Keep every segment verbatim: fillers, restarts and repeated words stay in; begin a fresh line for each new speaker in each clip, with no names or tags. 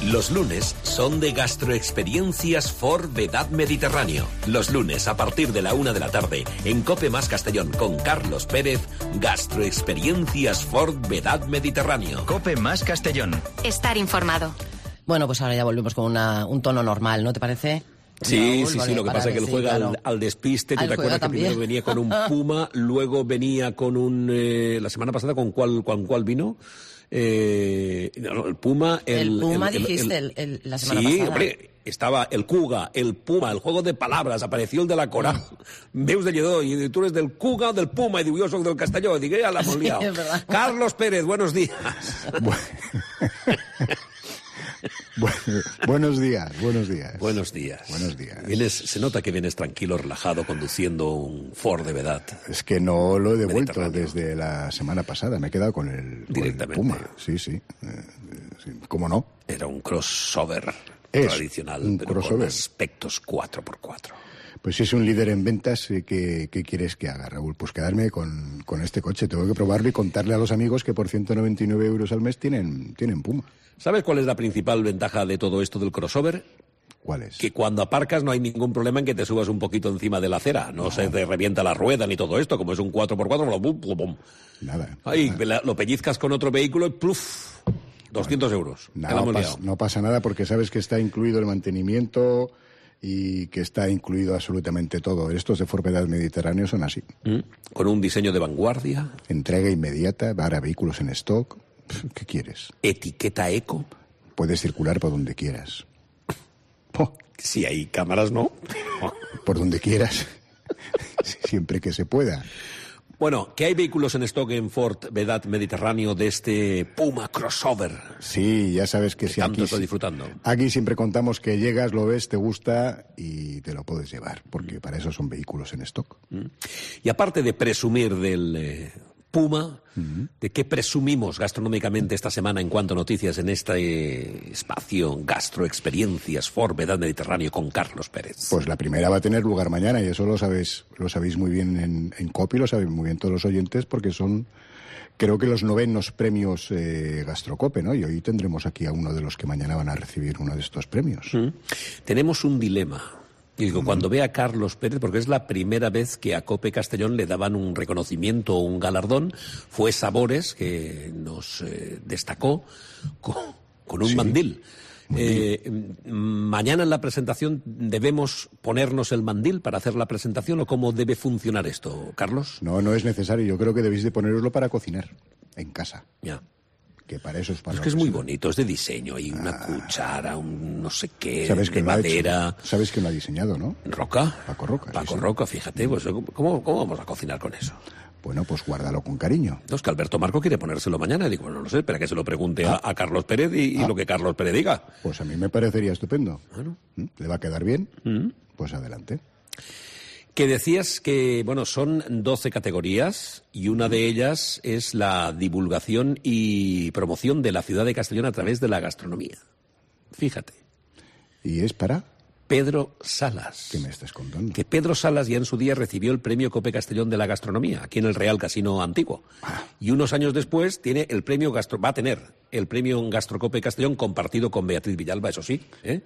Los lunes son de Gastroexperiencias Ford Vedad Mediterráneo. Los lunes, a partir de la una de la tarde, en Cope Más Castellón con Carlos Pérez, Gastroexperiencias Ford Vedad Mediterráneo.
Cope Más Castellón.
Estar informado.
Bueno, pues ahora ya volvemos con una, un tono normal, ¿no te parece?
Sí,
Raúl,
sí,
vale,
sí, lo que pasa es que él
sí,
juega
claro.
al, al despiste. ¿Tú
Al
te acuerdas que
también.
primero venía con un puma, luego venía con un... Eh, la semana pasada, ¿con cuál, con cuál vino? Eh, no, el puma... El,
El Puma
el- el-
dijiste
el-
el- el- la semana
sí,
pasada.
hombre, estaba el Cuga, el Puma, el juego de palabras, apareció el de la Corà. Veus de Lledó, y tú eres del Cuga o del Puma, y digo, yo soy del Castelló, y digo, ya la hemos
Sí,
liado.
es verdad.
Carlos Pérez, buenos días.
Bueno, buenos días, buenos días.
Buenos días.
Buenos días.
Vienes, se nota que vienes tranquilo, relajado, conduciendo un Ford de Vedad.
Es que no lo he devuelto
Mediterráneo.
desde la semana pasada. Me he quedado con el, con el
Directamente.
Puma. Sí, sí. Eh, sí. ¿Cómo no?
Era un crossover
Es
tradicional,
un
pero con
crossover.
aspectos cuatro por cuatro.
Pues si es un líder en ventas, eh, ¿qué, qué quieres que haga, Raúl? Pues quedarme con, con este coche. Tengo que probarlo y contarle a los amigos que por ciento noventa y nueve euros al mes tienen, tienen Puma.
¿Sabes cuál es la principal ventaja de todo esto del crossover?
¿Cuál es?
Que cuando aparcas no hay ningún problema en que te subas un poquito encima de la acera. No, se te revienta la rueda ni todo esto. Como es un cuatro por cuatro, bum, bum, bum.
Nada.
Ahí,
nada.
la- lo pellizcas con otro vehículo y pluf, doscientos euros. Ya la
Nada,
hemos
pas-
liado.
no pasa nada porque sabes que está incluido el mantenimiento y que está incluido absolutamente todo. Estos de Ford Vedad Mediterráneo son así.
¿Mm? Con un diseño de vanguardia,
Entrega inmediata, para vehículos en stock. Pff, ¿Qué quieres?
etiqueta eco.
Puedes circular por donde quieras. Oh,
Si hay cámaras, no.
por donde quieras. Siempre que se pueda.
Bueno, que hay vehículos en stock en Ford Vedad Mediterráneo de este Puma crossover.
Sí, ya sabes que
Que
si
tanto
aquí,
estoy disfrutando.
aquí siempre contamos que llegas, lo ves, te gusta y te lo puedes llevar, porque para eso son vehículos en stock.
Y aparte de presumir del eh, Puma, ¿de qué presumimos gastronómicamente esta semana en cuanto a noticias en este eh, espacio Gastroexperiencias Ford Vedad Mediterráneo con Carlos Pérez?
Pues la primera va a tener lugar mañana y eso lo sabéis, lo sabéis muy bien en, en COPI, lo saben muy bien todos los oyentes porque son, creo que los novenos premios eh, Gastrocope, ¿no? Y hoy tendremos aquí a uno de los que mañana van a recibir uno de estos premios.
¿Mm? Tenemos un dilema. Y digo, cuando ve a Carlos Pérez, porque es la primera vez que a Cope Castellón le daban un reconocimiento o un galardón, fue Sabores, que nos eh, destacó con, con un
Sí.
mandil. Eh, m- mañana en la presentación, ¿debemos ponernos el mandil para hacer la presentación o cómo debe funcionar esto, Carlos?
No, no es necesario. Yo creo que debéis de poneroslo para cocinar en casa,
Ya.
que para eso es para
Es
lo
que es muy
se-
bonito, es de diseño, hay una cuchara, un no sé qué,
Sabes
de
que lo ha
madera.
hecho, sabes que lo ha diseñado, ¿no?
¿Roca?
Paco Roca, sí,
Paco
sí.
Roca, fíjate, pues, ¿cómo, ¿cómo vamos a cocinar con eso?
Bueno, pues guárdalo con cariño.
No, es que Alberto Marco quiere ponérselo mañana. Y digo, bueno, no sé, espera que se lo pregunte a, a Carlos Pérez y, y
Ah.
lo que Carlos Pérez diga.
Pues a mí me parecería estupendo.
Bueno.
¿Mm? ¿Le va a quedar bien?
Mm.
Pues adelante.
Que decías que, bueno, son doce categorías y una de ellas es la divulgación y promoción de la ciudad de Castellón a través de la gastronomía. Fíjate,
¿Y es para?
Pedro Salas.
¿Qué me estás contando?
Que Pedro Salas ya en su día recibió el premio Cope Castellón de la gastronomía, aquí en el Real Casino Antiguo. Y unos años después tiene el premio Gastro, va a tener el premio Gastrocope Castellón compartido con Beatriz Villalba, eso sí, ¿eh?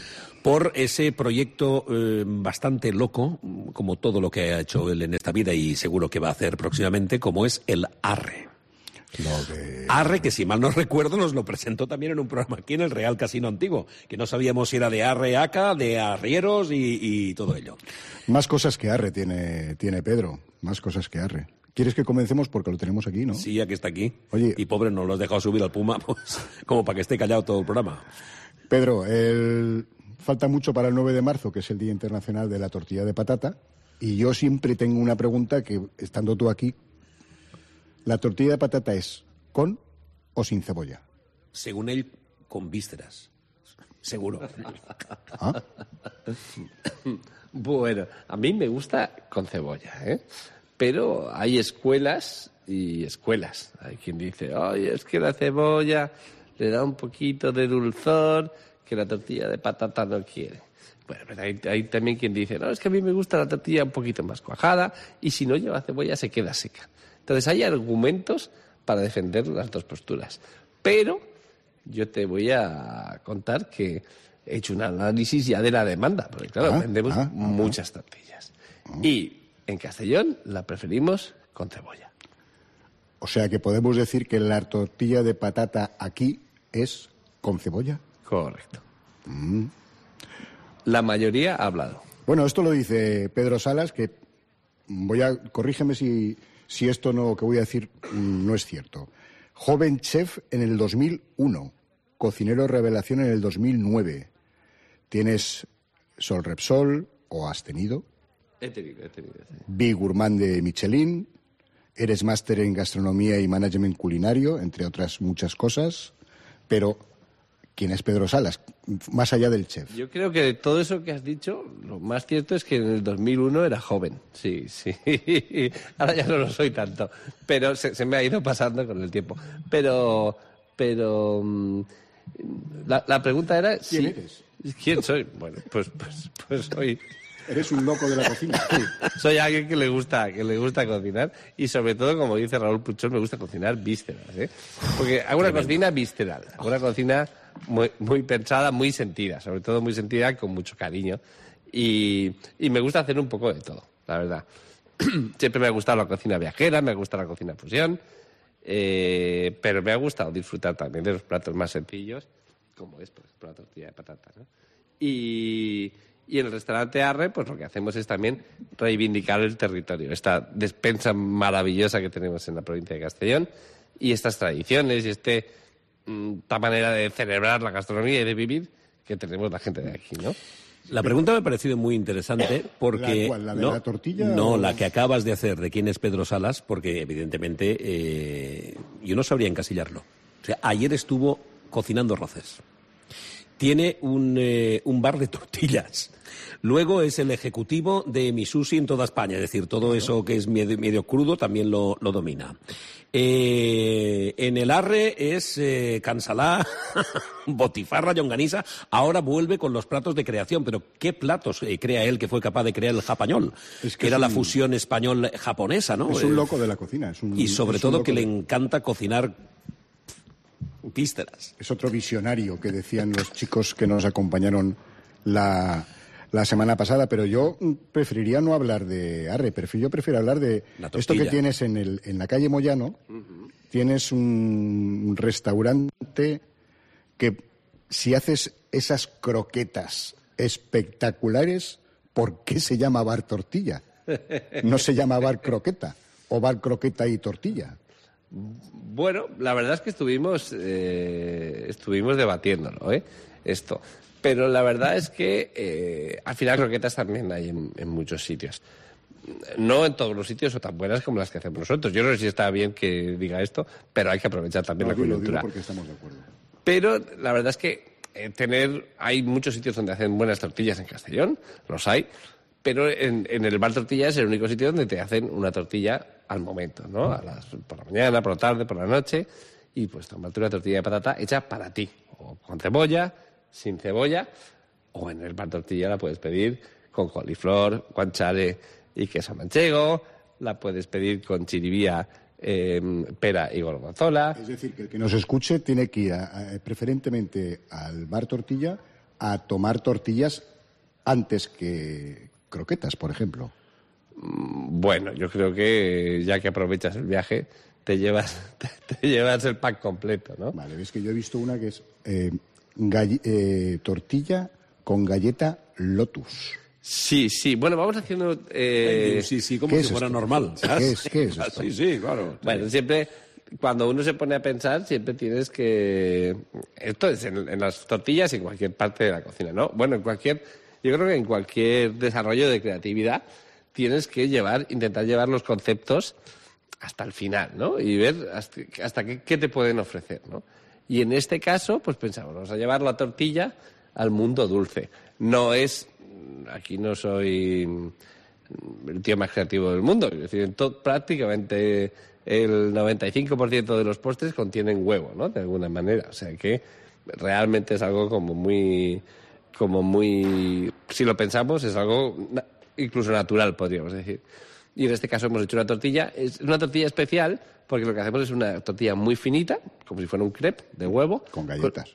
por ese proyecto eh, bastante loco, como todo lo que ha hecho él en esta vida y seguro que va a hacer próximamente, como es el Arre.
Lo de...
Arre, que si mal no recuerdo, nos lo presentó también en un programa aquí en el Real Casino Antiguo, que no sabíamos si era de Arre Aca, de arrieros y, y todo ello.
Más cosas que arre tiene, tiene Pedro. Más cosas que arre. ¿Quieres que comencemos? Porque lo tenemos aquí, ¿no?
Sí, ya que está aquí.
Oye.
Y pobre, nos lo has dejado subir al Puma, pues como para que esté callado todo el programa.
Pedro, el... falta mucho para el nueve de marzo, que es el Día Internacional de la Tortilla de Patata. Y yo siempre tengo una pregunta que, estando tú aquí, ¿la tortilla de patata es con o sin cebolla?
Según él, con vísceras. Seguro.
¿Ah?
Bueno, a mí me gusta con cebolla, ¿eh? Pero hay escuelas y escuelas. Hay quien dice, ay, es que la cebolla le da un poquito de dulzor que la tortilla de patata no quiere. Bueno, pero hay, hay también quien dice, no, es que a mí me gusta la tortilla un poquito más cuajada y si no lleva cebolla se queda seca. Entonces hay argumentos para defender las dos posturas. Pero yo te voy a a contar que he hecho un análisis ya de la demanda, porque claro,
ah,
vendemos
ah,
muchas tortillas. Ah. Y en Castellón la preferimos con cebolla.
O sea que podemos decir que la tortilla de patata aquí es con cebolla.
Correcto.
Mm.
La mayoría ha hablado.
Bueno, esto lo dice Pedro Salas, que voy a corrígeme si, si esto no que voy a decir no es cierto. Joven chef en el dos mil uno, cocinero revelación en el dos mil nueve. ¿Tienes Sol Repsol o has tenido?
He tenido, he tenido. Sí.
Big Gourmand de Michelin. Eres máster en gastronomía y management culinario, entre otras muchas cosas. Pero, ¿quién es Pedro Salas? Más allá del chef.
Yo creo que de todo eso que has dicho, lo más cierto es que en el dos mil uno era joven. Sí, sí. Ahora ya no lo soy tanto. Pero se, se me ha ido pasando con el tiempo. Pero, pero... La, la pregunta era...
¿Quién
si,
eres?
¿Quién soy? Bueno, pues, pues, pues soy...
Eres un loco de la cocina.
Sí, soy alguien que le gusta, que le gusta cocinar y sobre todo, como dice Raúl Puchol, me gusta cocinar vísceras, ¿eh? Porque hago una cocina visceral, hago una cocina muy, muy pensada, muy sentida, sobre todo muy sentida, con mucho cariño y, y me gusta hacer un poco de todo, la verdad. Siempre me ha gustado la cocina viajera, me ha gustado la cocina fusión, eh, pero me ha gustado disfrutar también de los platos más sencillos, como es, por ejemplo, la tortilla de patata, ¿no? Y... Y en el restaurante Arre, pues lo que hacemos es también reivindicar el territorio, esta despensa maravillosa que tenemos en la provincia de Castellón y estas tradiciones y este, esta manera de celebrar la gastronomía y de vivir que tenemos la gente de aquí, ¿no?
La pregunta me ha parecido muy interesante porque...
¿La cuál? ¿La de
no,
la tortilla?
No,
o...
la que acabas de hacer de quién es Pedro Salas, porque evidentemente eh, yo no sabría encasillarlo. O sea, ayer estuvo cocinando roces. Tiene un, eh, un bar de tortillas. Luego es el ejecutivo de Mi Sushi en toda España. Es decir, todo eso que es medio, medio crudo también lo, lo domina. Eh, en el Arre es eh, cansalá, botifarra, llonganisa. Ahora vuelve con los platos de creación. Pero ¿qué platos eh, crea él que fue capaz de crear el japañol?
Es que,
que era
es
la
un...
fusión español-japonesa, ¿no?
Es un loco de la cocina. Es un,
y sobre
es
todo que
de...
le encanta cocinar vísceras.
Es otro visionario que decían los chicos que nos acompañaron la, la semana pasada, pero yo preferiría no hablar de Arre, prefiero, yo prefiero hablar de esto que tienes en, el, en la calle Moyano. Uh-huh. Tienes un restaurante que si haces esas croquetas espectaculares, ¿por qué se llama Bar Tortilla? No se llama Bar Croqueta o Bar Croqueta y Tortilla.
Bueno, la verdad es que estuvimos eh, estuvimos debatiéndolo, ¿eh? Esto. Pero la verdad es que eh, al final croquetas también hay en, en muchos sitios. No en todos los sitios son tan buenas como las que hacemos nosotros. Yo no sé si está bien que diga esto, pero hay que aprovechar también
no,
la coyuntura.
Lo digo porque estamos de acuerdo.
Pero la verdad es que eh, tener hay muchos sitios donde hacen buenas tortillas en Castellón, los hay. Pero en, en el Bar Tortilla es el único sitio donde te hacen una tortilla al momento, ¿no? A las, por la mañana, por la tarde, por la noche. Y pues tomarte una tortilla de patata hecha para ti. O con cebolla, sin cebolla. O en el Bar Tortilla la puedes pedir con coliflor, guanciale y queso manchego. La puedes pedir con chiribía, eh, pera y gorgonzola.
Es decir, que el que nos escuche tiene que ir a, a, preferentemente al Bar Tortilla a tomar tortillas antes que croquetas, por ejemplo.
Bueno, yo creo que ya que aprovechas el viaje, te llevas te, te llevas el pack completo, ¿no?
Vale, ves que yo he visto una que es eh, galle, eh, tortilla con galleta Lotus.
Sí, sí. Bueno, vamos haciendo... Eh...
Sí, sí, como si
es
fuera
esto?
normal.
¿Qué es, qué es esto?
Sí, sí, claro.
Bueno, siempre... Cuando uno se pone a pensar, siempre tienes que... Esto es en, en las tortillas y en cualquier parte de la cocina, ¿no? Bueno, en cualquier... Yo creo que en cualquier desarrollo de creatividad tienes que llevar, intentar llevar los conceptos hasta el final, ¿no? Y ver hasta, hasta qué, qué te pueden ofrecer, ¿no? Y en este caso, pues pensamos, vamos a llevar la tortilla al mundo dulce. No es... Aquí no soy el tío más creativo del mundo. Es decir, en todo, prácticamente el noventa y cinco por ciento de los postres contienen huevo, ¿no? De alguna manera. O sea que realmente es algo como muy... como muy... Si lo pensamos, es algo na- incluso natural, podríamos decir. Y en este caso hemos hecho una tortilla. Es una tortilla especial porque lo que hacemos es una tortilla muy finita, como si fuera un crepe de huevo.
Con galletas.
Con,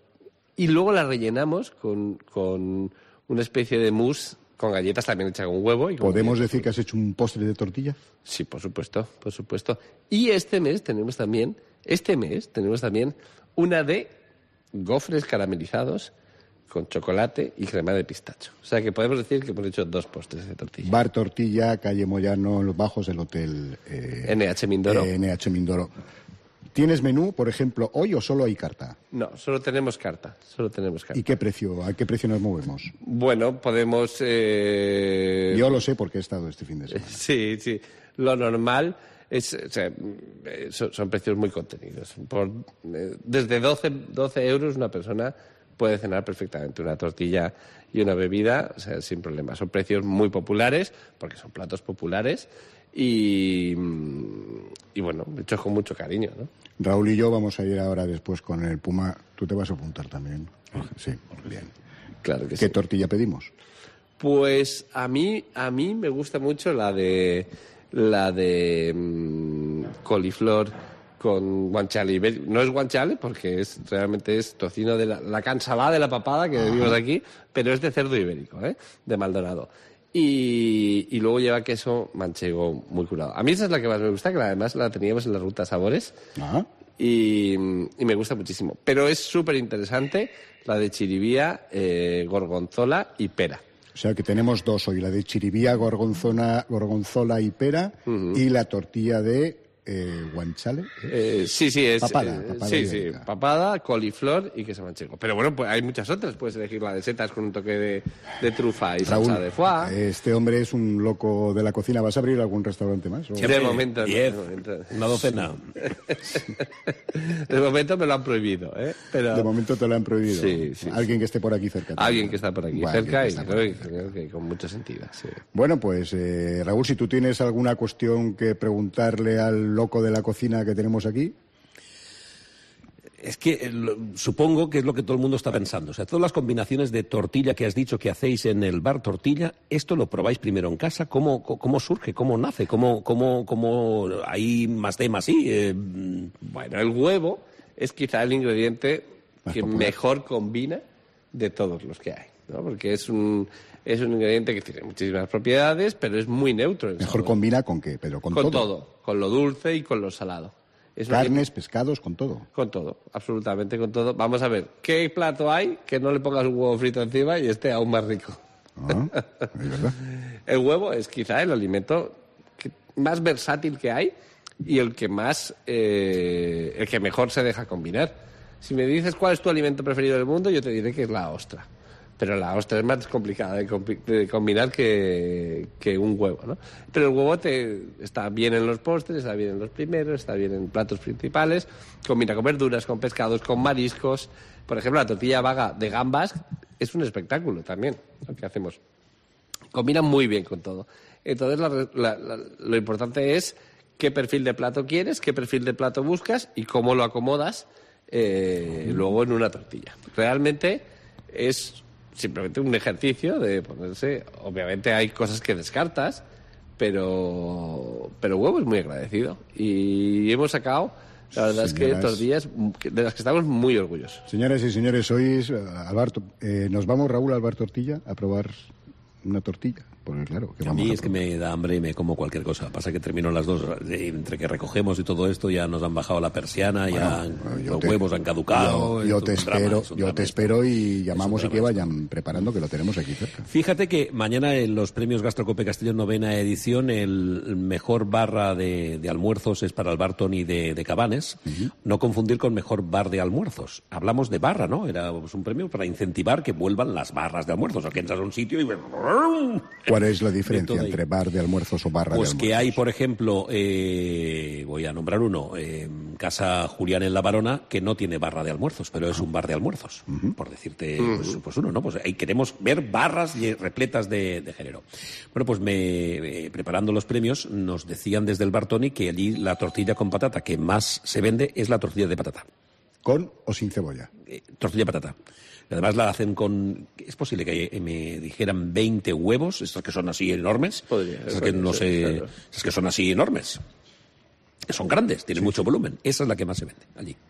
y luego la rellenamos con, con una especie de mousse con galletas también hecha con huevo. Y con
¿Podemos
galletas.
decir que has hecho un postre de tortilla?
Sí, por supuesto, por supuesto. Y este mes tenemos también, este mes tenemos también una de gofres caramelizados con chocolate y crema de pistacho. O sea que podemos decir que hemos hecho dos postres de tortilla.
Bar Tortilla, calle Moyano, en los bajos del hotel eh,
N H Mindoro.
eh, N H Mindoro. ¿Tienes menú, por ejemplo, hoy o solo hay carta?
No, solo tenemos carta, solo tenemos carta.
¿Y qué precio? ¿A qué precio nos movemos?
Bueno, podemos... Eh...
Yo lo sé porque he estado este fin de semana.
Sí, sí. Lo normal es, o sea, son, son precios muy contenidos. Por, eh, desde doce, doce euros una persona puede cenar perfectamente una tortilla y una bebida, o sea, sin problema. Son precios muy populares, porque son platos populares y, y bueno, hechos con mucho cariño, ¿no?
Raúl y yo vamos a ir ahora después con el Puma. ¿Tú te vas a apuntar también? Sí, bien.
Claro que
¿Qué
sí.
tortilla pedimos?
Pues a mí, a mí me gusta mucho la de la de mmm, coliflor con guanciale ibérico. No es guanciale porque es realmente es tocino de la, la cansalada de la papada que vimos aquí, pero es de cerdo ibérico, ¿eh? De Maldonado. Y, y luego lleva queso manchego muy curado. A mí esa es la que más me gusta, que además la teníamos en la ruta Sabores.
Ah.
Y, y me gusta muchísimo. Pero es súper interesante la de chiribía, eh, gorgonzola y pera.
O sea que tenemos dos hoy, la de chiribía, gorgonzola, gorgonzola y pera, uh-huh. y la tortilla de eh, guanciale.
Eh, sí, sí, es...
Papada.
Eh,
papada
sí, sí, papada, coliflor y queso manchego. Pero bueno, pues hay muchas otras. Puedes elegir la de setas con un toque de, de trufa y
Raúl,
salsa de foie.
Este hombre es un loco de la cocina. ¿Vas a abrir algún restaurante más? ¿O?
Sí, de momento,
diez,
no, de momento.
Una docena.
De momento me lo han prohibido, ¿eh? Pero...
De momento te lo han prohibido.
Sí, sí,
Alguien
sí.
que esté por aquí cerca.
Alguien que está por aquí
bueno,
cerca y
por
creo,
aquí
que, creo que con mucho sentido, sí.
Bueno, pues eh, Raúl, si tú tienes alguna cuestión que preguntarle al loco de la cocina que tenemos aquí.
Es que eh, lo, supongo que es lo que todo el mundo está pensando. O sea, todas las combinaciones de tortilla que has dicho que hacéis en el bar Tortilla, ¿esto lo probáis primero en casa? ¿Cómo, cómo surge? ¿Cómo nace? ¿Cómo, cómo, cómo hay más de más sí? Eh...
Bueno, el huevo es quizá el ingrediente
más
que
popular.
mejor combina de todos los que hay, ¿no? Porque es un, es un ingrediente que tiene muchísimas propiedades, pero es muy neutro. En
¿Mejor
sabor.
combina con qué, Pedro? Con,
Con
todo.
todo, con lo dulce y con lo salado. Es una
Carnes, pescados, con todo.
Con todo, absolutamente con todo. Vamos a ver, ¿qué plato hay que no le pongas un huevo frito encima y esté aún más rico?
Ah, es verdad.
El huevo es quizá el alimento que- más versátil que hay y el que más, eh, el que mejor se deja combinar. Si me dices cuál es tu alimento preferido del mundo, yo te diré que es la ostra. Pero la ostra es más complicada de, compi- de combinar que, que un huevo, ¿no? Pero el huevo te, está bien en los postres, está bien en los primeros, está bien en platos principales, combina con verduras, con pescados, con mariscos. Por ejemplo, la tortilla vaga de gambas es un espectáculo también, lo que hacemos. Combina muy bien con todo. Entonces, la, la, la, lo importante es qué perfil de plato quieres, qué perfil de plato buscas y cómo lo acomodas eh, luego en una tortilla. Realmente es simplemente un ejercicio de ponerse... Obviamente hay cosas que descartas, pero, pero huevo es muy agradecido. Y hemos sacado, la verdad es que
Señoras.
tortillas de las que estamos muy orgullosos.
Señoras y señores, hoy es, Alberto, eh, nos vamos, Raúl, al bar Tortilla a probar una tortilla. Porque claro, que
A
vamos
mí
a
es que
probar.
me da hambre y me como cualquier cosa. Pasa que termino las dos. eh, Entre que recogemos y todo esto, ya nos han bajado la persiana, ya
Bueno, yo
los
te-
huevos han caducado.
Yo, yo
es
te
un drama,
espero,
es un
yo
drama
te
esto.
espero y llamamos
Es
y
un
que
drama
vayan preparando, que lo tenemos aquí cerca.
Fíjate que mañana en los premios Gastrocope Castellón novena edición el mejor barra de, de almuerzos es para el bar Toni de, de Cabanes. No confundir con mejor bar de almuerzos. Hablamos de barra, ¿no? Era pues, un premio para incentivar que vuelvan las barras de almuerzos. O sea, que entras a un sitio y ves...
¿Cuál es la
De
diferencia
todo ahí.
entre bar de almuerzos o barra
Pues
de
que
almuerzos?
hay, por ejemplo, eh, voy a nombrar uno, eh, Casa Julián en La Barona, que no tiene barra de almuerzos, pero es un bar de almuerzos, por decirte pues, pues uno, ¿no? Pues ahí queremos ver barras y- repletas de, de género. Bueno, pues me, eh, preparando los premios nos decían desde el bar Toni que allí la tortilla con patata que más se vende es la tortilla de patata.
¿Con o sin cebolla?
Eh, tortilla de patata. Y además la hacen con... Es posible que eh, me dijeran veinte huevos, estas que son así enormes.
Podría,
esas que
podría
no
ser,
sé...
claro.
Esas que son así enormes. Que son grandes, tienen mucho volumen. Esa es la que más se vende allí.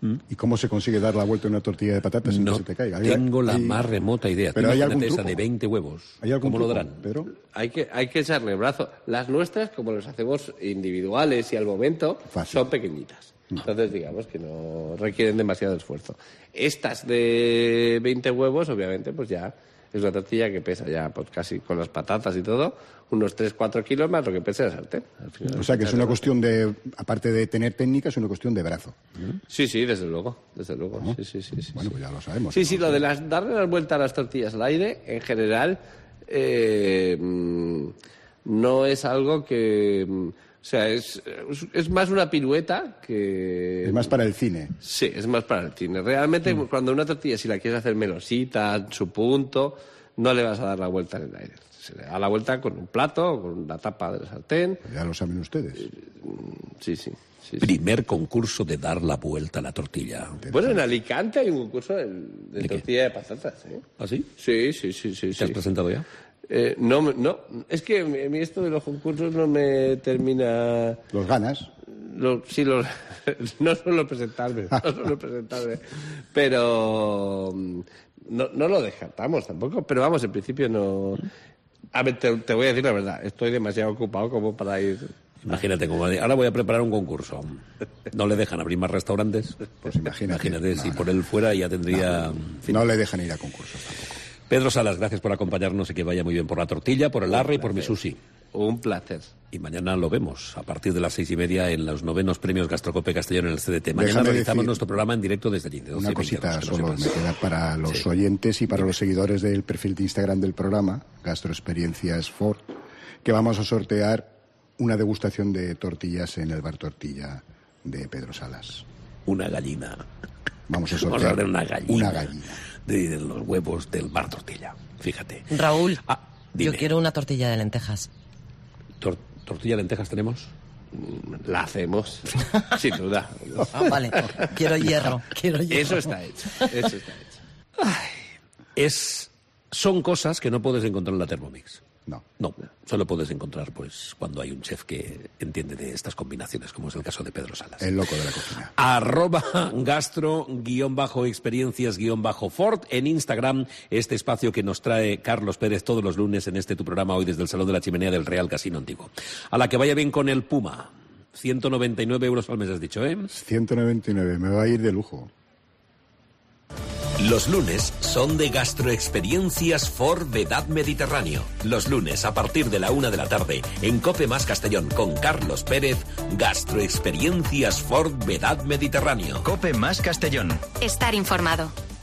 ¿Mm? ¿Y cómo se consigue dar la vuelta a una tortilla de patatas sin
no
que se te caiga?
No tengo la
hay...
más remota idea.
Pero hay algún
esa
truco.
de veinte huevos.
¿Hay algún
¿Cómo lo
truco,
darán?
Pedro?
Hay que, hay que echarle el brazo. Las nuestras, como las hacemos individuales y al momento,
Fácil.
son pequeñitas. Entonces, digamos que no requieren demasiado esfuerzo. Estas de veinte huevos, obviamente, pues ya es una tortilla que pesa ya pues casi con las patatas y todo, unos tres cuatro kilos más lo que pesa la sartén. Al final,
O sea, que es una cuestión de, aparte de tener técnica, es una cuestión de brazo.
Sí, sí, desde luego, desde luego.
¿No?
Sí, sí, sí, sí,
Bueno,
sí.
pues ya lo sabemos.
Sí, sí, lo de las, darle la vuelta a las tortillas al aire, en general, eh, mm, no es algo que... mm, O sea, es, es más una pirueta que...
Es más para el cine.
Sí, es más para el cine. Realmente,
Mm.
cuando una tortilla, si la quieres hacer melosita, en su punto, no le vas a dar la vuelta en el aire. Se le da la vuelta con un plato, con la tapa de la sartén.
Pues ya lo saben ustedes.
Sí, sí. sí, sí.
Primer concurso de dar la vuelta a la tortilla.
Bueno, en Alicante hay un concurso de, de
¿De qué?
tortilla de patatas, ¿eh?
¿Ah, sí?
Sí, sí, sí, sí.
¿Te
sí.
has presentado ya?
Eh, no, me- no, es que a mí esto de los concursos no me termina...
Los ganas.
Lo, sí, lo, no suelo presentarme, no suelo presentarme, pero mm, no, no lo descartamos tampoco, pero vamos, en principio no... A ver, te, te voy a decir la verdad, estoy demasiado ocupado como para ir...
Imagínate, como de, ahora voy a preparar un concurso. ¿No le dejan abrir más restaurantes?
Pues imagínate.
Imagínate,
No,
si
no,
por él fuera ya tendría... en fin.
No le dejan ir a concursos tampoco.
Pedro Salas, gracias por acompañarnos y que vaya muy bien por la tortilla, por el arre y por mi sushi.
Un placer.
Y mañana lo vemos a partir de las seis y media en los novenos premios Gastrocope Castellón en el C D T. Mañana
Déjame
realizamos
decir
nuestro programa en directo desde allí. de doce
Una
y veintidós,
cosita
que lo
solo me
sepas.
queda para los
Sí.
oyentes y para los seguidores del perfil de Instagram del programa, Gastroexperiencias Ford, que vamos a sortear una degustación de tortillas en el bar Tortilla de Pedro Salas.
Una gallina.
Vamos a
Vamos a
sortear
darle una gallina.
una gallina.
De, de los huevos del bar Tortilla. Fíjate.
Raúl,
Ah,
yo
dime.
quiero una tortilla de lentejas.
Tor- ¿Tortilla de lentejas tenemos?
La hacemos, sin duda.
Ah, vale. Quiero hierro. Quiero hierro.
Eso está hecho, eso está hecho.
Es, son cosas que no puedes encontrar en la Thermomix.
No.
No, solo puedes encontrar pues cuando hay un chef que entiende de estas combinaciones, como es el caso de Pedro Salas.
El loco de la cocina.
Arroba gastro guión bajo experiencias guión bajo Ford en Instagram, este espacio que nos trae Carlos Pérez todos los lunes en este tu programa hoy desde el Salón de la Chimenea del Real Casino Antiguo. A la que vaya bien con el Puma. ciento noventa y nueve euros al mes has dicho, ¿eh?
ciento noventa y nueve, me va a ir de lujo.
Los lunes son de Gastroexperiencias Ford Vedad Mediterráneo. Los lunes a partir de la una de la tarde en Cope Más Castellón con Carlos Pérez, Gastroexperiencias Ford Vedad Mediterráneo.
Cope Más Castellón.
Estar informado.